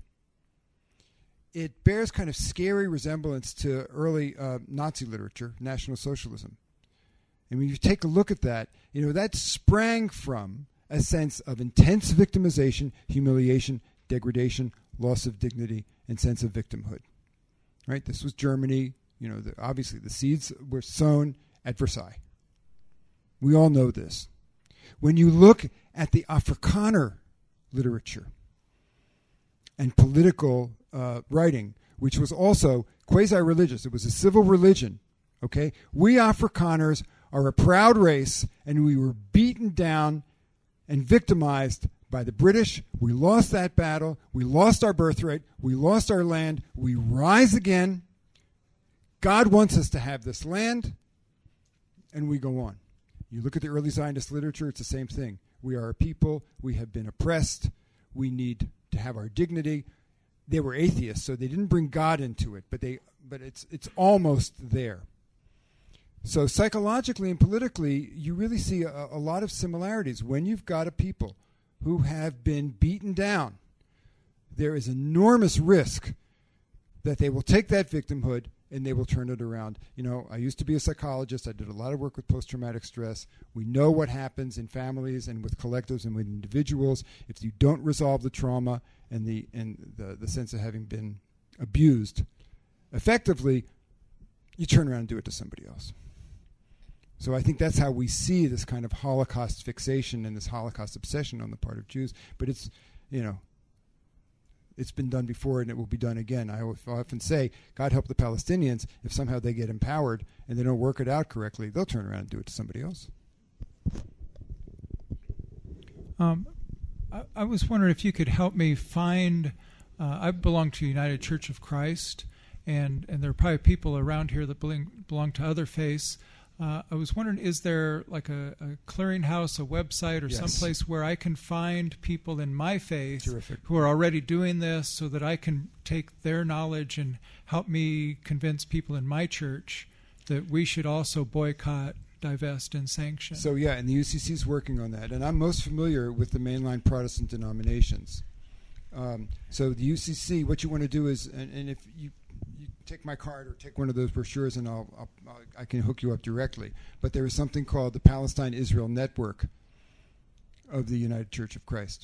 it bears kind of scary resemblance to early uh, Nazi literature, National Socialism. And when you take a look at that, you know, that sprang from a sense of intense victimization, humiliation, degradation, loss of dignity, and sense of victimhood. Right? This was Germany. You know, the, obviously the seeds were sown at Versailles. We all know this. When you look at the Afrikaner literature and political uh, writing, which was also quasi-religious, it was a civil religion, okay? We Afrikaners are a proud race, and we were beaten down and victimized by the British. We lost that battle. We lost our birthright. We lost our land. We rise again. God wants us to have this land, and we go on. You look at the early Zionist literature, it's the same thing. We are a people. We have been oppressed. We need to have our dignity. They were atheists, so they didn't bring God into it, but they but it's it's almost there. So psychologically and politically, you really see a, a lot of similarities. When you've got a people who have been beaten down, there is enormous risk that they will take that victimhood and they will turn it around. You know, I used to be a psychologist. I did a lot of work with post-traumatic stress. We know what happens in families and with collectives and with individuals if you don't resolve the trauma and the and the, the sense of having been abused effectively, you turn around and do it to somebody else. So I think that's how we see this kind of Holocaust fixation and this Holocaust obsession on the part of Jews. But it's, you know, it's been done before and it will be done again. I often say, God help the Palestinians, if somehow they get empowered and they don't work it out correctly, they'll turn around and do it to somebody else. Um, I, I was wondering if you could help me find. Uh, I belong to United Church of Christ, and, and there are probably people around here that belong, belong to other faiths. Uh, I was wondering, is there like a, a clearinghouse, a website, or Yes. someplace where I can find people in my faith Terrific. who are already doing this so that I can take their knowledge and help me convince people in my church that we should also boycott, divest, and sanction? So yeah, and the U C C is working on that. And I'm most familiar with the mainline Protestant denominations. Um, so the U C C, what you want to do is, and, and if you, you take my card or take one of those brochures, and I'll, I'll, I'll I can hook you up directly. But there is something called the Palestine-Israel Network of the United Church of Christ,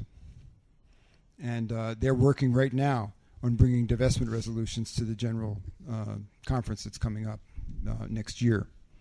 and uh, they're working right now on bringing divestment resolutions to the general uh, conference that's coming up uh, next year.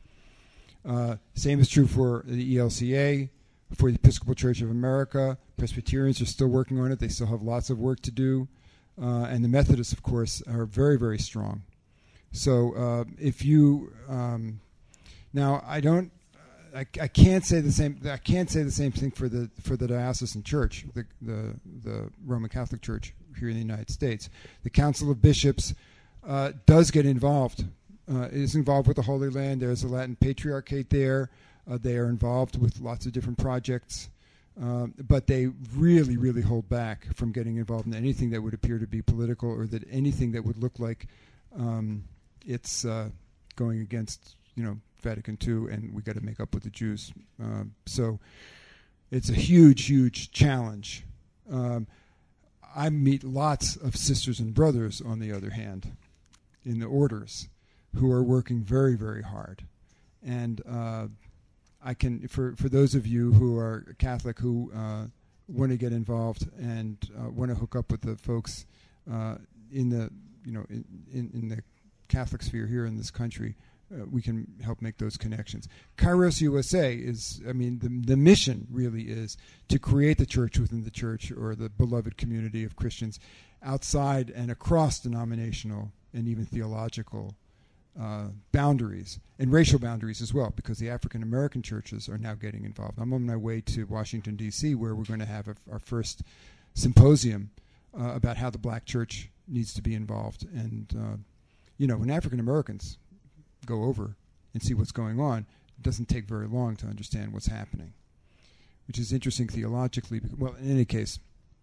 Uh, same is true for the E L C A, for the Episcopal Church of America. Presbyterians are still working on it. They still have lots of work to do. Uh, and the Methodists, of course, are very, very strong. So uh, if you um, now, I don't, I, I can't say the same. I can't say the same thing for the for the diocesan church, the the the Roman Catholic Church here in the United States. The Council of Bishops uh, does get involved. Uh, is involved with the Holy Land. There's a Latin Patriarchate there. Uh, they are involved with lots of different projects. Um, but they really, really hold back from getting involved in anything that would appear to be political, or that anything that would look like um, it's uh, going against, you know, Vatican Two, and we got to make up with the Jews. Um, so it's a huge, huge challenge. Um, I meet lots of sisters and brothers, on the other hand, in the orders, who are working very, very hard, and uh, I can, for, for those of you who are Catholic who uh, want to get involved and uh, want to hook up with the folks uh, in the, you know, in, in, in the Catholic sphere here in this country, uh, we can help make those connections. Kairos U S A is, I mean, the, the mission really is to create the church within the church, or the beloved community of Christians outside and across denominational and even theological Uh, boundaries, and racial boundaries as well, because the African American churches are now getting involved. I'm on my way to Washington, D C, where we're going to have a, our first symposium uh, about how the black church needs to be involved. And, uh, you know, when African Americans go over and see what's going on, it doesn't take very long to understand what's happening, which is interesting theologically. Well, in any case,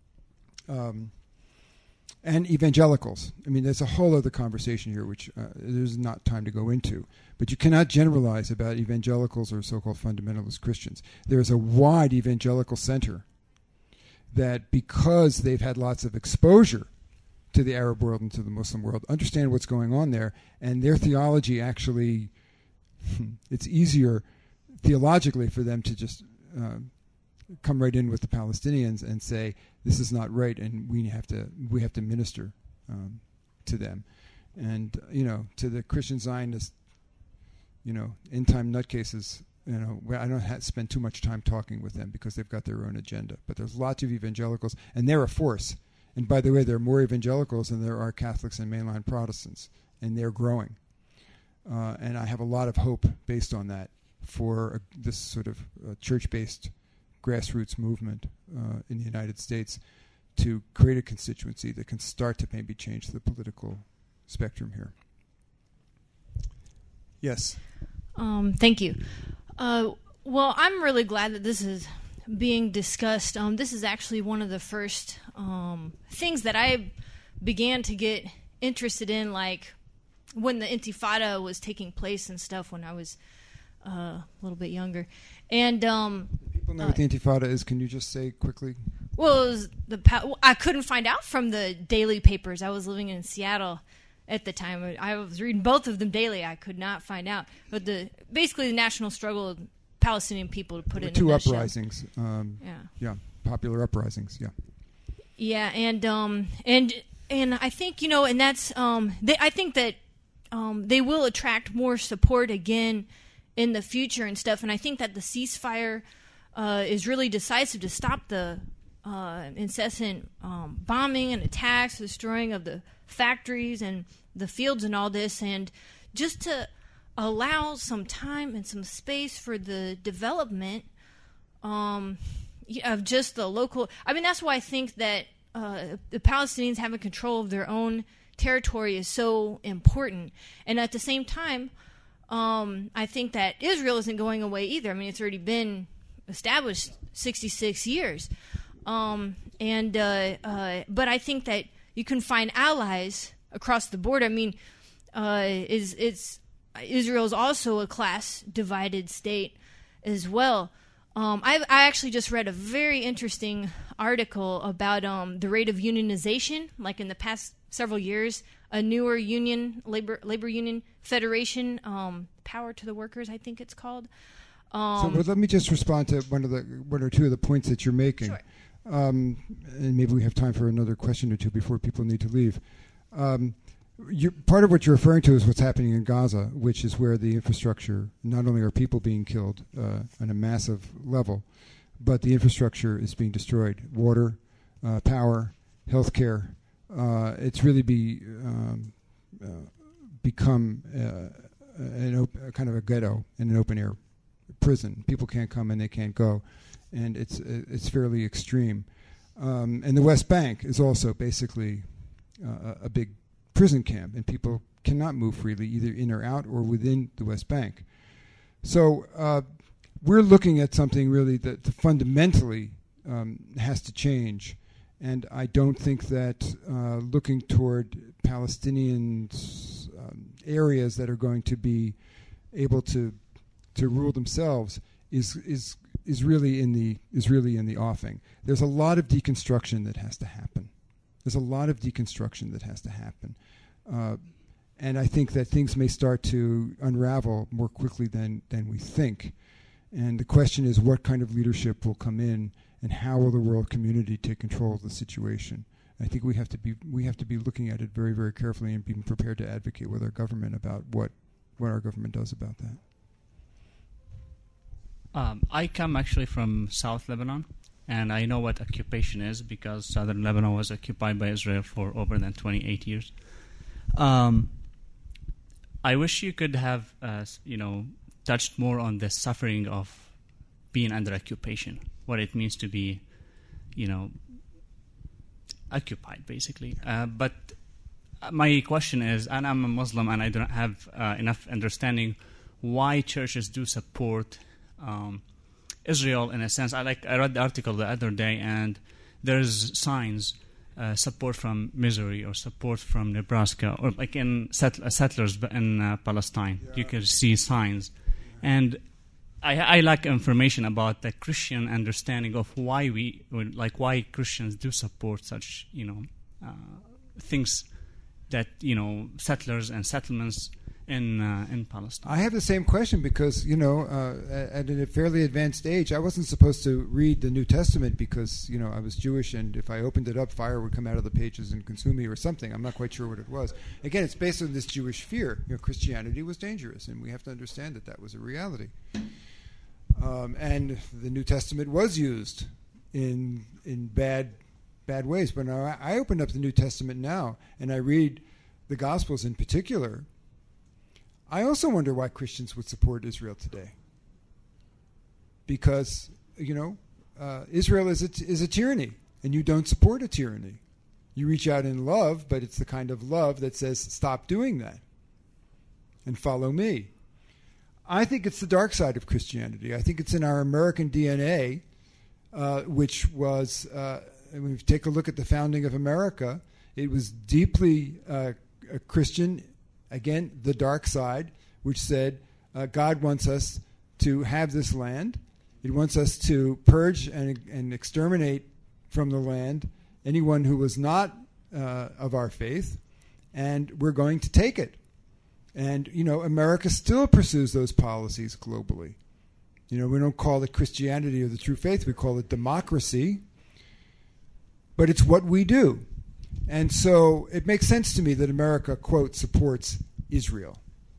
um, and evangelicals. I mean, there's a whole other conversation here, which uh, there's not time to go into. But you cannot generalize about evangelicals or so-called fundamentalist Christians. There is a wide evangelical center that, because they've had lots of exposure to the Arab world and to the Muslim world, understand what's going on there, and their theology actually, it's easier theologically for them to just uh, come right in with the Palestinians and say, this is not right, and we have to we have to minister um, to them. And, you know, to the Christian Zionist, you know, end-time nutcases, you know, I don't have to spend too much time talking with them because they've got their own agenda. But there's lots of evangelicals, and they're a force. And by the way, there are more evangelicals than there are Catholics and mainline Protestants, and they're growing. Uh, and I have a lot of hope based on that for uh, this sort of uh, church-based grassroots movement uh, in the United States to create a constituency that can start to maybe change the political spectrum here. Yes. Um, thank you. Uh, well, I'm really glad that this is being discussed. Um, this is actually one of the first um, things that I began to get interested in, like when the Intifada was taking place and stuff when I was uh, a little bit younger. And um, people know uh, what the Intifada is. Can you just say quickly? Well, it was the pa- I couldn't find out from the daily papers. I was living in Seattle at the time. I was reading both of them daily. I could not find out. But the basically the national struggle of Palestinian people to put it in two a uprisings. Um, yeah, yeah, popular uprisings. Yeah, yeah, and um, and and I think you know, and that's um, they, I think that um, they will attract more support again in the future and stuff. And I think that the ceasefire uh, is really decisive to stop the uh, incessant um, bombing and attacks, destroying of the factories and the fields and all this, and just to allow some time and some space for the development, um, of just the local. I mean, that's why I think that uh, the Palestinians having control of their own territory is so important. And at the same time, um, I think that Israel isn't going away either. I mean, it's already been established sixty-six years. Um, and uh, uh, but I think that you can find allies across the board. I mean, uh, is it's Israel is also a class divided state as well. Um, I I actually just read a very interesting article about um, the rate of unionization, like in the past several years. A newer union, labor labor union federation, um, Power to the Workers, I think it's called. Um, so well, let me just respond to one of the one or two of the points that you're making. Sure. Um, and maybe we have time for another question or two before people need to leave. Um, you're, part of what you're referring to is what's happening in Gaza, which is where the infrastructure, not only are people being killed uh, on a massive level, but the infrastructure is being destroyed. Water, uh, power, healthcare. Uh, it's really be um, uh, become uh, an op- kind of a ghetto and an open air prison. People can't come and they can't go. And it's it's fairly extreme. Um, and the West Bank is also basically uh, a big prison camp, and people cannot move freely either in or out or within the West Bank. So uh, we're looking at something really that fundamentally um, has to change. And I don't think that uh, looking toward Palestinian um, areas that are going to be able to to rule themselves is is is really in the is really in the offing. There's a lot of deconstruction that has to happen. There's a lot of deconstruction that has to happen, uh, and I think that things may start to unravel more quickly than than we think. And the question is, what kind of leadership will come in, and how will the world community take control of the situation? I think we have to be we have to be looking at it very, very carefully and being prepared to advocate with our government about what what our government does about that. Um, I come actually from South Lebanon, and I know what occupation is because southern Lebanon was occupied by Israel for over than twenty-eight years. Um, I wish you could have, uh, you know, touched more on the suffering of being under occupation, what it means to be, you know, occupied, basically. Uh, but my question is, and I'm a Muslim, and I don't have uh, enough understanding why churches do support Um, Israel in a sense. I like I read the article the other day, and there's signs, uh, support from Missouri or support from Nebraska, or like in set, uh, settlers in uh, Palestine. Yeah. You can see signs, and I, I lack information about the Christian understanding of why we like why Christians do support such you know uh, things that you know settlers and settlements in uh, in Palestine. I have the same question because, you know, uh, at a fairly advanced age, I wasn't supposed to read the New Testament because, you know, I was Jewish, and if I opened it up, fire would come out of the pages and consume me or something. I'm not quite sure what it was. Again, it's based on this Jewish fear. You know, Christianity was dangerous, and we have to understand that that was a reality. Um, and the New Testament was used in in bad bad ways. But now I, I open up the New Testament now, and I read the Gospels in particular. I also wonder why Christians would support Israel today. Because, you know, uh, Israel is a, t- is a tyranny, and you don't support a tyranny. You reach out in love, but it's the kind of love that says, stop doing that and follow me. I think it's the dark side of Christianity. I think it's in our American D N A, uh, which was, uh, when you take a look at the founding of America, it was deeply uh, a Christian. Again, the dark side, which said uh, God wants us to have this land. He wants us to purge and, and exterminate from the land anyone who was not uh, of our faith, and we're going to take it. And, you know, America still pursues those policies globally. You know, we don't call it Christianity or the true faith. We call it democracy. But it's what we do. And so it makes sense to me that America, quote, supports Israel.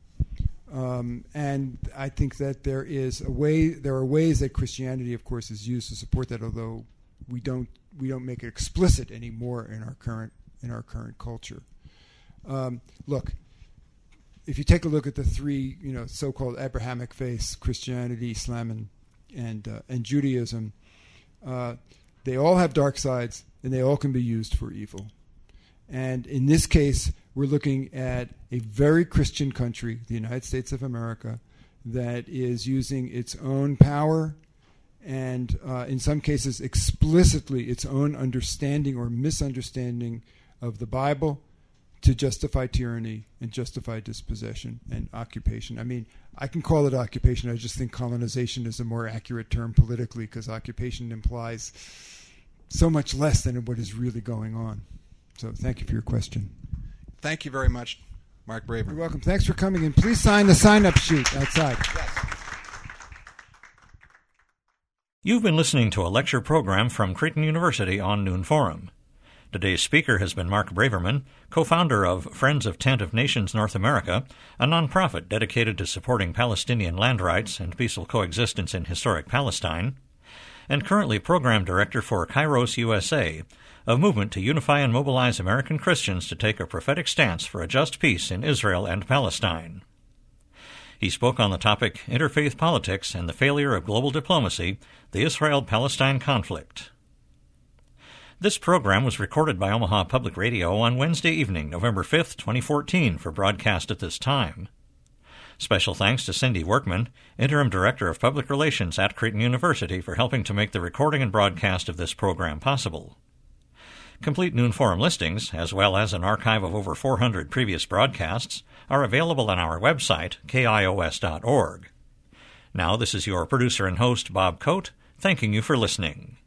Um, and I think that there is a way, there are ways that Christianity, of course, is used to support that, although we don't we don't make it explicit anymore in our current in our current culture. Um, look, if you take a look at the three, you know, so-called Abrahamic faiths, Christianity, Islam, and and, uh, and Judaism, Uh, they all have dark sides, and they all can be used for evil. And in this case, we're looking at a very Christian country, the United States of America, that is using its own power and, uh, in some cases, explicitly its own understanding or misunderstanding of the Bible to justify tyranny and justify dispossession and occupation. I mean, I can call it occupation. I just think colonization is a more accurate term politically, because occupation implies so much less than what is really going on. So thank you for your question. Thank you very much, Mark Braverman. You're welcome. Thanks for coming in. Please sign the sign-up sheet outside. Yes. You've been listening to a lecture program from Creighton University on Noon Forum. Today's speaker has been Mark Braverman, co-founder of Friends of Tent of Nations North America, a nonprofit dedicated to supporting Palestinian land rights and peaceful coexistence in historic Palestine, and currently program director for Kairos U S A, a movement to unify and mobilize American Christians to take a prophetic stance for a just peace in Israel and Palestine. He spoke on the topic Interfaith Politics and the Failure of Global Diplomacy, the Israel-Palestine Conflict. This program was recorded by Omaha Public Radio on Wednesday evening, November fifth, twenty fourteen, for broadcast at this time. Special thanks to Cindy Workman, Interim Director of Public Relations at Creighton University, for helping to make the recording and broadcast of this program possible. Complete Noon Forum listings, as well as an archive of over four hundred previous broadcasts, are available on our website, K I O S dot org. Now, this is your producer and host, Bob Coate, thanking you for listening.